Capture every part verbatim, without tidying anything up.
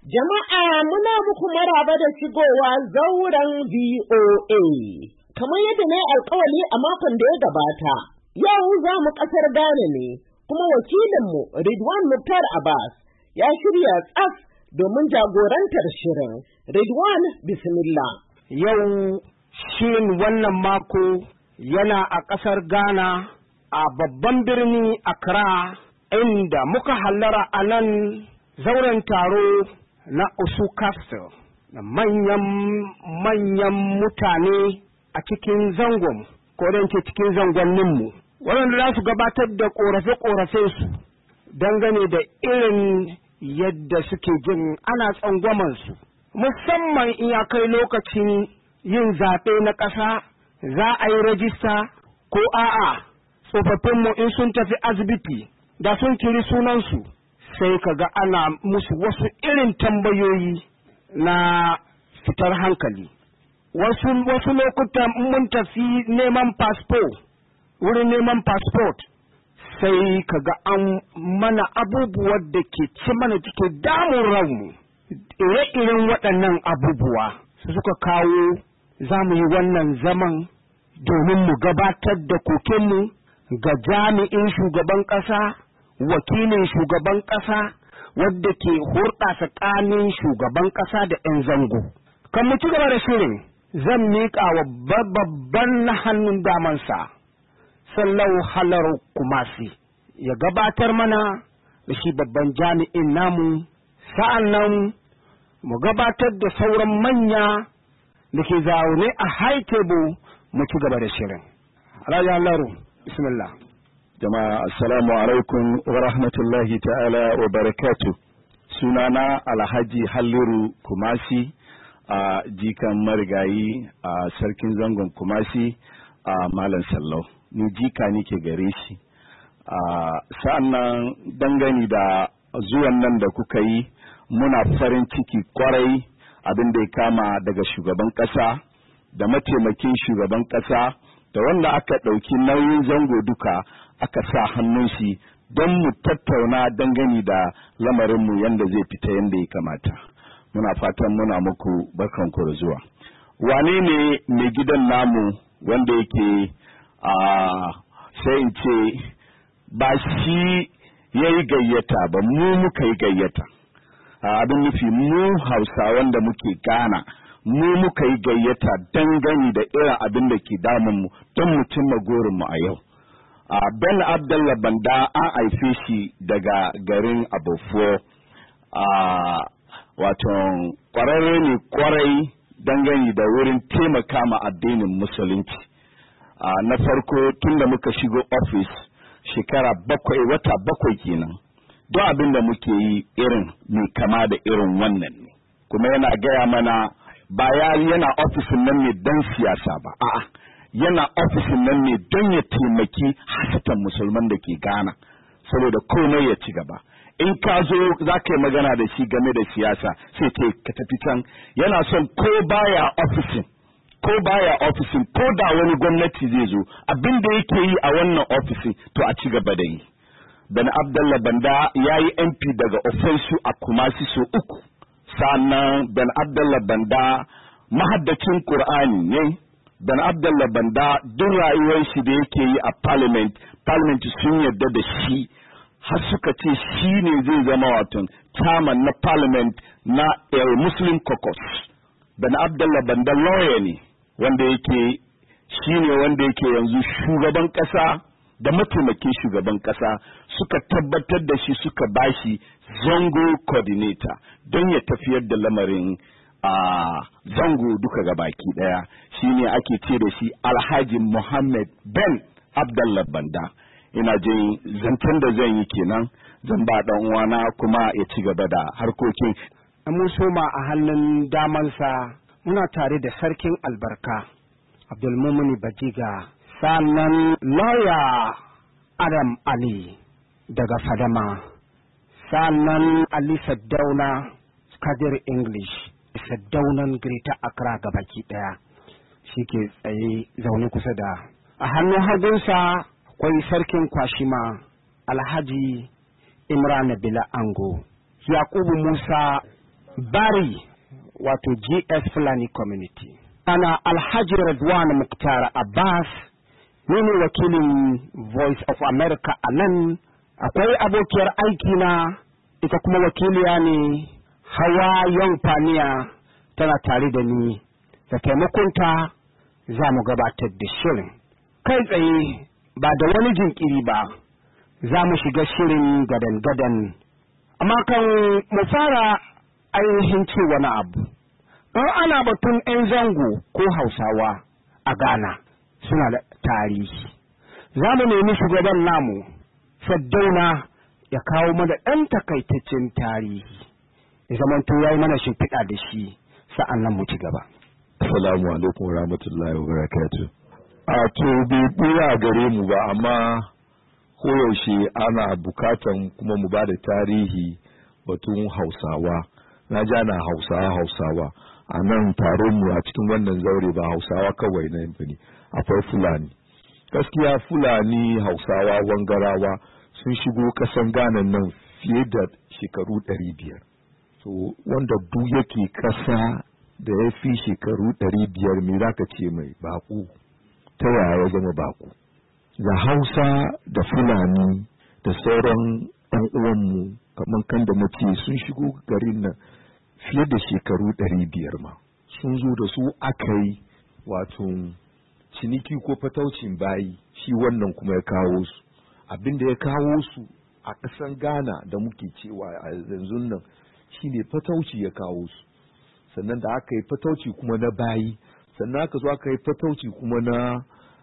Jama'a muna muku maraba da shigowa zauren V O A. Kamar yadda na yi alkawali a makon da ya gabata, yau za mu ƙasar Ghana ne, kuma wakilinmu Ridwan Muktar Abbas ya shirya tsaf domin jagorantar shirin. Ridwan, bismillah. Yau shirin wannan mako yana a ƙasar Ghana a babban birni Accra, inda muka hallara a nan zauren taro na Osu Castle da manyan manyan mutane a cikin zangon ko dan ce cikin zangonninmu waɗanda za su gabatar da ƙorafe-ƙorafe su dangane da irin yadda suke jin ana tsangwaman su, musamman in ya kai lokacin yin zaɓe na ƙasa za a yi rajista ko a'a tsofaffinmu in sun tafi asibiti da sun kiri sunansu sai ka ga ana musu wasu irin tambayoyi na fitar hankali. Wasu wasu lokutan mun tafi neman passport, wurin neman passport sai ka ga an mana abubuwan da ke ci mana cikin damun ranmu. Ire-iren waɗannan abubuwa su suka kawo za mu yi wannan zaman domin mu gabatar da kokenmu ga jami'in shugaban ƙasa, wakilin shugaban ƙasa wadda ke hurɗa tsakanin shugaban ƙasa da 'yan zango. Kan mu ci gaba da shirin zan miƙa wa babban na hannun damansa Sallau Halaru Kumasi ya gabatar mana da shi babban jami'in namu, sa'an nan mu gabatar da sauran manya da ke zaune a high table mu ci gaba da shirin. Alhaji Halaru, bismillah. Jama'a assalamu alaikum wa rahmatullahi ta'ala wa barakatuh. Sunana Alhaji Halliru Kumasi, a jikan marigayi a sarkin zangon Kumasi a Malam Sallau. Ni jika nike gare shi. Sa'annan dangane da zuwan nan da kuka yi muna farin ciki kwarai abin da ya kama daga shugaban ƙasa da mataimakin shugaban ƙasa da wanda aka ɗauki nauyin zango duka aka sa hannun shi don mu tattauna dangane da lamarinmu yadda zai fita yadda ya kamata. Muna fatan muna muku barkanku da zuwa. Wane ne mai gidan namu wanda yake a sai in ce ba shi ya yi gayyata ba, mu muka yi gayyata. Abin nufi mu Hausa wanda muke Ghana, mu muka yi gayyata dangane da irin abin da ke damunmu don mu cimma gorinmu a yau. Uh, Ben Abdullah Banda an haife shi daga garin Abofo, uh, wato kwararre ne kwarai dangane da wurin taimaka ma addinin musulunci. Uh, na farko tun da muka shigo ofis shekara bakwai wata bakwai kenan, don abin da muke yi irin mai kama da irin wannan ne, kuma yana gaya mana ba ya yana ofisin nan ne don siyasa ba, a'a. yana ofishin nan ne don ya taimaki hasatan musulman da ke Ghana saboda komai ya ci gaba. In ka zo za ka yi magana da shi game da siyasa sai ce ka tafi can, yana son ko baya ofishin ko baya ofishin ko da wani gwamnati zai zo abin da yake yi a wannan ofishin to a ci gaba da yi. Ben Abdullah Banda ya yi M P daga Ofensu a Kumasi so uku, sannan Ben Abdullah Banda mahaddacin Qur'ani ne. Ben Abdullah Banda duk rayuwar shi da yake yi a parliament, parliament sun yarda da shi har suka ce shi ne zai zama wato chairman na parliament na uh, Muslim caucus. Ben Abdullah Banda lawyer ne wanda yake shi ne wanda yake yanzu shugaban kasa da mataimakin shugaban kasa suka tabbatar da shi suka bashi zango coordinator don ya tafiyar da lamarin a uh, zango duka ga baki daya. Shine ake ce da shi Alhaji Muhammad Ben Abdullah Banda. Ina jin zancen da zan yi kenan, zan ba dan uwana kuma ya ci gaba da harkokin. Mun soma a hannun damansa muna tare da sarkin albarka Abdulmumuni Bajiga, sannan lawyer Adam Ali daga Fadama, sannan Ali Saddauna Kadir English Saddaunan Greater Accra gabaki daya shi ke tsaye zaune kusa da. A hannun hagunsa akwai sarkin Kwashima Alhaji Imran Bila Ango, Yakubu Musa Bari wato G S Fulani Community. Ana Alhaji Radwan Muktar Abbas, ni ne wakilin Voice of America a nan. Akwai abokiyar aikina ita kuma wakiliya ne Hawa Yanfaniya tana tare da ni. Da taimakonta za mu gabatar da shirin. Kai tsaye ba da wani jinkiri ba, za mu shiga shirin gadan-gadan. Amma kan mu fara ainihin ce wani abu. Don ana batun 'yan zango ko Hausawa a Ghana suna da tarihi. Za mu nemi shugaban namu, Saddauna, ya kawo mana ɗan takaitaccen tarihi. Ya zamanto ya yi mana shimfiɗa da shi, sa'an nan mu ci gaba. Assalamu alaikum wa rahmatullahi wa barakatuh. A to bai buya gare mu ba, amma koyaushe ana bukatan kuma mu ba da tarihi batun Hausawa. Na ja na Hausawa Hausawa. A nan taron mu a cikin wannan zaure ba Hausawa kawai na ne, akwai Fulani. Gaskiya Fulani, Hausawa, Wangarawa sun shigo kasan Ghana nan fiye da shekaru ɗari biyar. So wanda duk yake kasa da ya fi shekaru ɗari biyar me za ka ce mai baƙo, ta yaya ya zama baƙo? Da Hausa da Fulani da sauran ɗan uwanmu kamar kan da nace sun shigo garin nan fiye da shekaru ɗari biyar ma. Sun zo da su aka yi wato ciniki ko fataucin bayi, shi wannan kuma ya kawo su. Abin da ya kawo su a ƙasan Ghana da muke cewa a yanzu nan shine fatauci ya kawo su. Sannan da aka yi fatauci kuma na bayi, sannan aka zo aka yi fatauci kuma na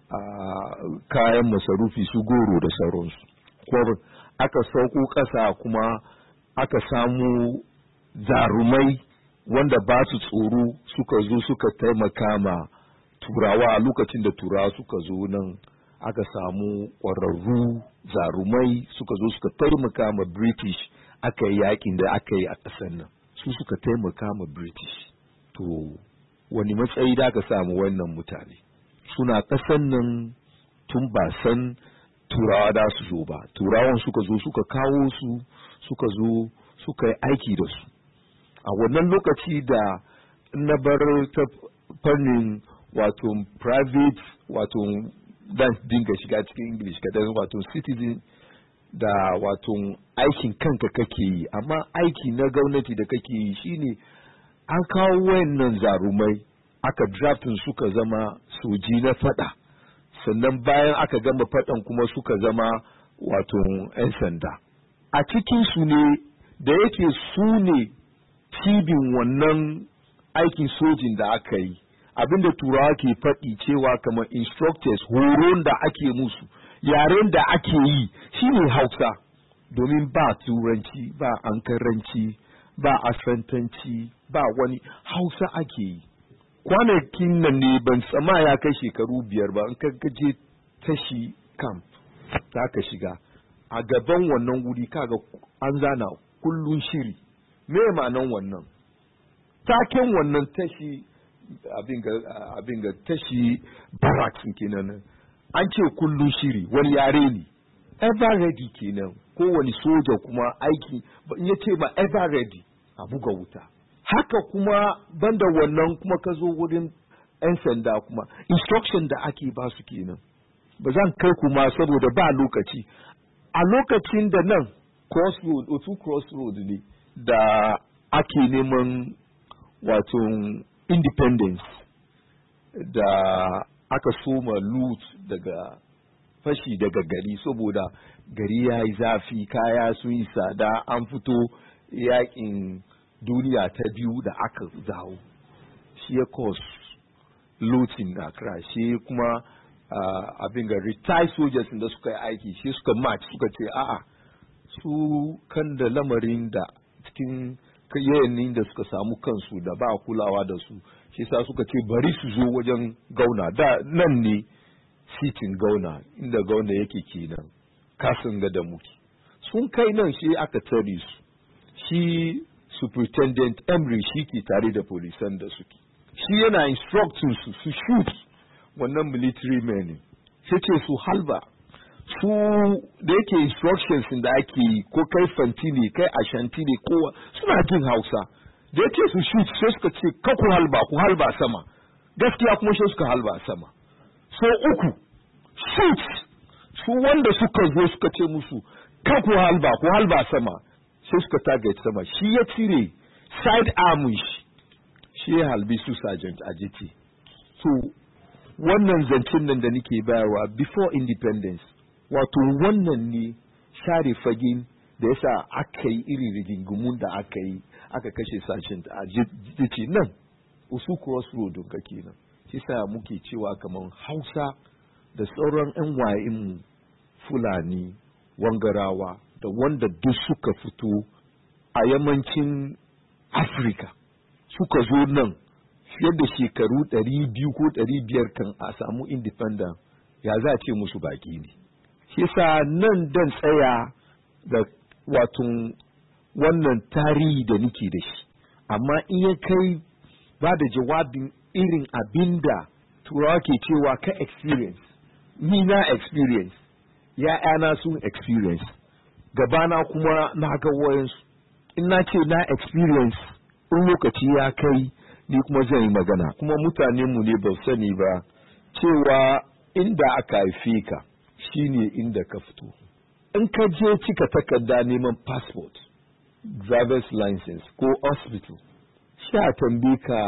kayan masarufi su goro da sauransu. Kuma aka sauko ƙasa kuma aka samu zarumai wanda ba su tsoro suka zo suka taimaka ma turawa a lokacin da turawa suka zo nan. Aka samu ƙwararru zarumai suka zo suka taimaka ma British, aka yi yakin da aka yi a ƙasar nan. Su suka taimaka ma British. To, wani matsayi da aka samu wannan mutane? Suna ƙasan nan tun ba san turawa da su zo ba. Turawan suka zo suka kawo su, suka zo suka yi aiki da su. A wannan lokaci da na bar ta fannin wato private wato dan dinga shiga cikin English kadan wato citizen da wato aikin kanka kake yi, amma aiki na gwamnati da kake yi shine an kawo wayannan zarumai aka draftin suka zama soji na fada, sannan bayan aka gama fadan kuma suka zama wato 'yan sanda. A cikin su ne da yake su ne cibin wannan aikin sojin da aka yi, abinda turawa ke faɗi cewa kamar instructors, horon da ake musu, yaren da ake yi shine Hausa, domin ba turanci, ba ankaranci, ba asantanci, ba wani Hausa ake yi. Kwanakin nan ne ban tsama ya kai shekaru biyar ba, in ka gaje tashi camp za ka shiga a gaban wannan wuri kaga an zana kullun shiri. Me ma'anan wannan? Taken wannan tashi abin ga tashi barracks kenan, an ce kullun shiri, wani yare ne ever ready kenan. Kowane soja kuma aiki in ya ce ba ever ready a buga wuta. Haka kuma banda wannan kuma ka zo wurin 'yan sanda kuma instruction da ake ba su kenan. Ba zan kai kuma saboda ba lokaci. A lokacin da nan crossroad, otu crossroad ne da ake neman wato independence, da aka soma loot daga fashi daga gari saboda gari ya yi zafi, kaya sun yi tsada, an fito yakin duniya ta biyu da aka zawo. Shi ya cause looting da Accra. Shi kuma uh, abin ga retired soldiers da suka yi aiki, shi suka march suka ce a'a su kan da lamarin da cikin yayin da suka samu kansu da ba kulawa da su, shi sa suka ce bari su zo wajen gauna. Da nan ne sitin gauna inda gauna yake kenan, kasan ga da muke. Sun kai nan shi aka tare su, shi superintendent Emery shi ke tare da polisan da suke, shi yana instructing su su shoot wannan military men, sai ce su halba. Su da yake instructions da ake yi, ko kai fanti ne kai ashanti ne kowa suna jin Hausa, da ya ce su shoot sai suka ce ka ku halba ku halba sama, gaskiya kuma sai suka halba sama. So uku shoot, su wanda suka zo suka ce musu ka ku halba ku halba sama, sai suka target sama, shi ya cire side arm shi shi ya halbi su sergeant Ajiti. So wannan zancen nan da nake bayarwa before independence, wato wannan ne share fagen da yasa aka yi irin rigingumun da aka yi aka kashe sergeant Ajiti nan usu crossroad ka kenan. Shi sa muke cewa kaman Hausa da sauran yan wayin Fulani, Wangarawa da wanda duk suka fito a yammacin Afirka suka zo nan fiye da shekaru ɗari biyu ko ɗari biyar kan a samu independent, ya za a ce musu baki ne. Shi sa nan dan tsaya da wato wannan tarihi da nake da shi, amma in ya kai ba da jawabin irin abinda turawa ke cewa ka experience, ni na experience, ya'yana sun experience, gabana kuma na ga wayansu. In na ce na experience, in lokaci ya kai ni kuma zan yi magana. Kuma mutanenmu ne ba sani ba cewa inda aka haife ka shine inda ka fito. In ka je cika takarda neman passport, driver's license ko hospital, sha tambaye ka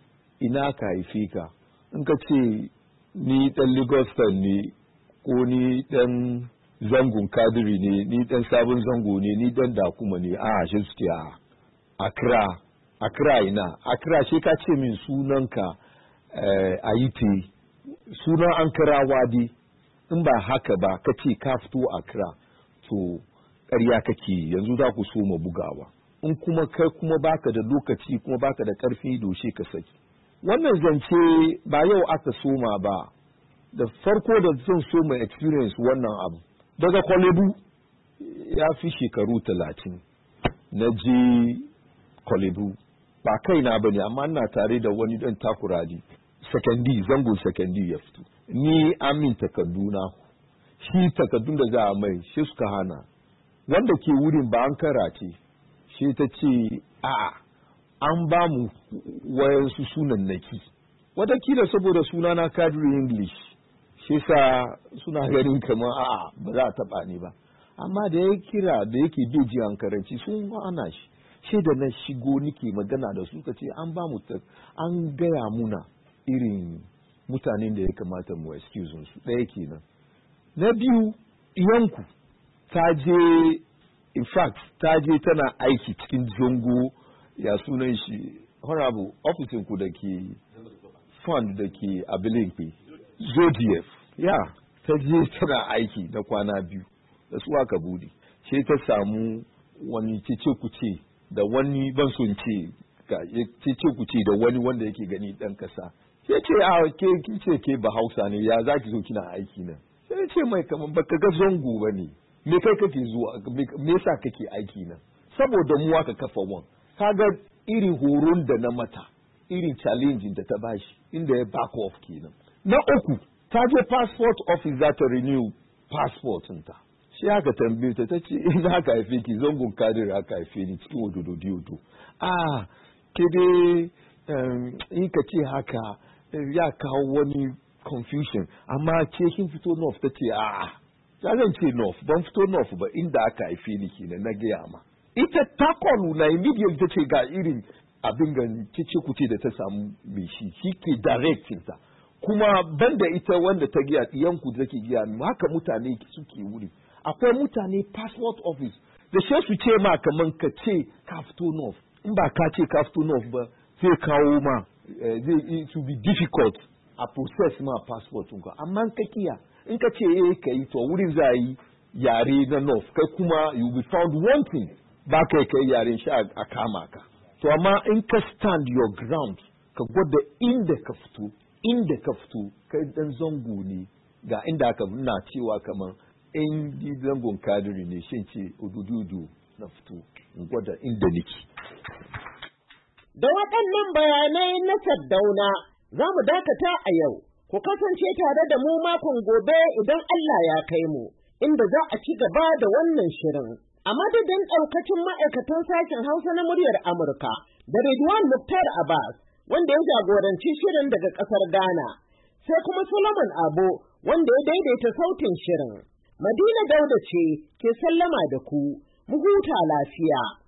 ina ka haife ka. In ka ce ni dan Lagostan ne, ko ni dan zangon Kadiri ne, ni dan sabon zango ne, ni dan Dakuma ne, a shi suke a Accra. Accra ina, Accra shi ka ce min sunanka eh, Ayite, sunan Ankarawa dai, in ba haka ba ka ce ka fito Accra, to ƙarya kake, yanzu za ku so ma bugawa. In kuma kai kuma baka da lokaci kuma baka da ƙarfi doshe ka saki. Wannan zance ba yau aka soma ba, da farko da zan so mai experience wannan abu daga Kolebu ya fi shekaru talatin na je Kolebu, ba kaina ba ne, amma ina tare da wani dan takuradi sakandi, zangon sakandi ya fito, ni amin takarduna, shi takardun da za a mai shi suka hana, wanda ke wurin ba an karace shi ta ce a'a an ba mu wayansu sunan naki, watakila saboda sunana Kadri English shi sa suna ganin kamar a'a ba za a taba ni ba, amma da ya kira da yake beji an karanci sun hana shi. Shi da na shigo nike magana da su ka ce an ba mu an gaya muna irin mutanen da ya kamata mu excuse su, ɗaya kenan. Na biyu, yanku ta je, in fact ta je tana aiki cikin zongo, ya sunan shi honorable ofisin ku da ke fund da ke abilinki Zodiac, ya ta je tana aiki na kwana biyu da su aka bude, sai ta samu wani cece kuce da wani ban son ce ga cece kuce da wani wanda yake gani dan kasa, sai ce a ke kice ke ba Hausa ne, ya zaki zo kina aiki nan? Sai ce mai kaman baka ga zongo bane, me kai kake zuwa, me yasa kake aiki nan? Saboda mu aka kafa wan, kaga irin horon da na mata, irin challenging da ta bashi, inda ya back off kenan. Na uku, ta je passport office za ta renew passport ta. Shi haka tambaye ta tace in haka haife ki zangon Kadir haka haife ni cikin ododo diodo. Ah, ke dai in ka ce haka ya kawo wani confusion, amma ce kin fito north ta ce a'a, ya zan ce north, ban fito north ba, inda aka haife ni kenan na gaya ma. Ita ta kwallo na immediate ta ce ga irin abin gan kice kuce da ta samu mai shi, shi ke directing ta. Kuma banda ita wanda ta giya yanku da take giya, haka mutane suke wuri. Akwai mutane passport office da shi su ce ma kaman ka ce ka fito north, in ba ka ce ka fito north ba zai kawo ma zai it will be difficult a process ma passport ɗinka, amma ka kiya in ka ce eh ka yi to wurin za yi yare na north, kai kuma you will be found wanting, ba kai kai yaren shi a kama ka. To amma in ka stand your ground, ka gwada inda ka fito, inda ka fito kai dan zango ne, ga inda aka na cewa kaman in di zangon Kadiri ne, shin ce udududu na fito in gwada inda nake. Da waɗannan bayanai na Saddauna za mu dakata a yau. Ku kasance tare da mu makon gobe idan Allah ya kai mu, inda za a ci gaba da wannan shirin. A madadin ɗaukacin ma'aikatan sashen Hausa na muryar Amurka da Ridwan Muktar Abbas wanda ya jagoranci shirin daga ƙasar Ghana, sai kuma Solomon Abo wanda ya daidaita sautin shirin. Madina Dauda ce ke sallama da ku, mu huta lafiya.